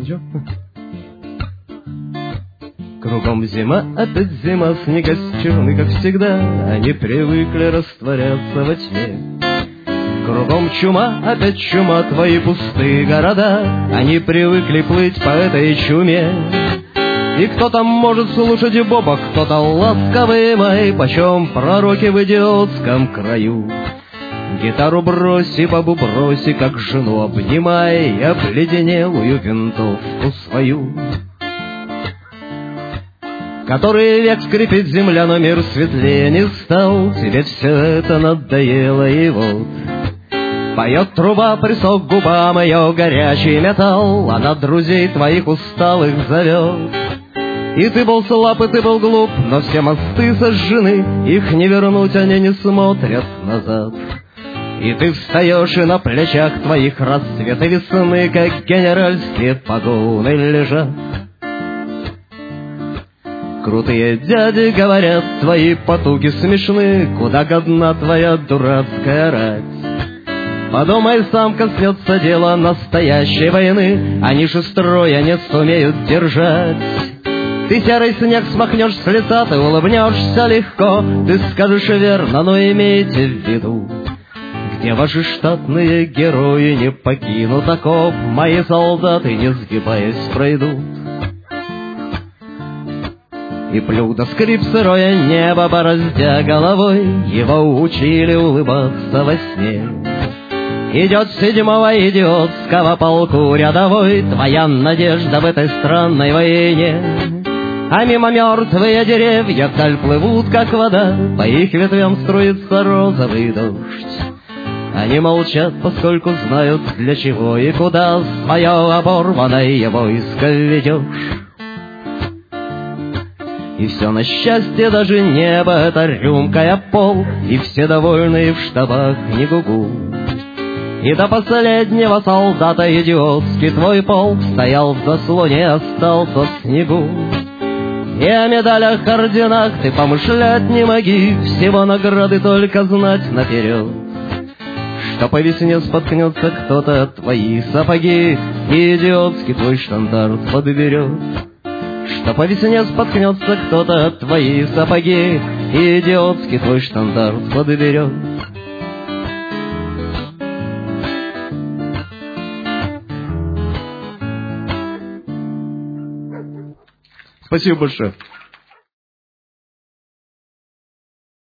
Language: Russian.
Ничего? Кругом зима, опять зима, снега черны, как всегда, они привыкли растворяться во тьме. Кругом чума, опять чума, твои пустые города, они привыкли плыть по этой чуме. И кто там может слушать Боба, кто-то ласковый май, почем пророки в идиотском краю. Гитару брось и бабу брось, и как жену обнимай, и обледенелую винтовку свою. Который век скрипит земля, но мир светлее не стал, тебе все это надоело, и вот поет труба, присох губам ее горячий металл, она друзей твоих усталых зовет. И ты был слаб, и ты был глуп, но все мосты сожжены, их не вернуть, они не смотрят назад. И ты встаешь, и на плечах твоих расцветы весны, как генеральские погоны лежат. Крутые дяди говорят, твои потуги смешны, куда годна твоя дурацкая рать. Подумай сам, коснется дело настоящей войны, они же строя не сумеют держать. Ты серый снег смахнешь с лица, ты улыбнешься легко, ты скажешь верно, но имейте в виду, где ваши штатные герои не покинут окоп, мои солдаты, не сгибаясь, пройдут. И блюдо скрип сырое небо, бороздя головой, его учили улыбаться во сне. Идет 7-го идиотского полку рядовой, твоя надежда в этой странной войне. А мимо мертвые деревья вдаль плывут, как вода, по их ветвям струится розовый дождь. Они молчат, поскольку знают, для чего и куда свое оборванное войско ведешь. И все на счастье, даже небо, это рюмкая пол, и все довольные в штабах не гугу. И до последнего солдата идиотский твой полк стоял в заслоне, остался в снегу. И о медалях, орденах ты помышлять не моги, всего награды только знать наперед, что по весне споткнется кто-то твои сапоги, и идиотский твой штандарт подберет. Что по весне споткнется кто-то твои сапоги, и идиотский твой штандарт подберет. Спасибо большое.